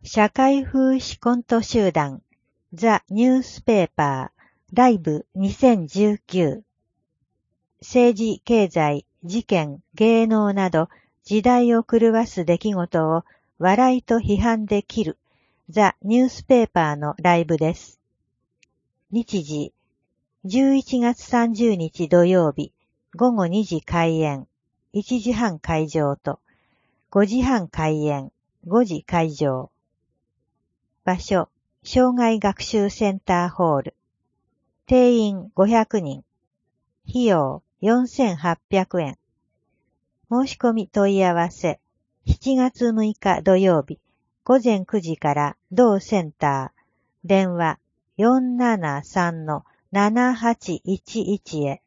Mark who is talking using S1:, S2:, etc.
S1: 社会風刺コント集団ザ・ニュースペーパーライブ2019政治、経済、事件、芸能など時代を狂わす出来事を笑いと批判で切るザ・ニュースペーパーのライブです。日時11月30日土曜日午後2時開演、1時半会場と5時半開演、5時会場。場所、障害学習センターホール。定員500人。費用4800円。申し込み問い合わせ。7月6日土曜日、午前9時から同センター。電話473-7811へ。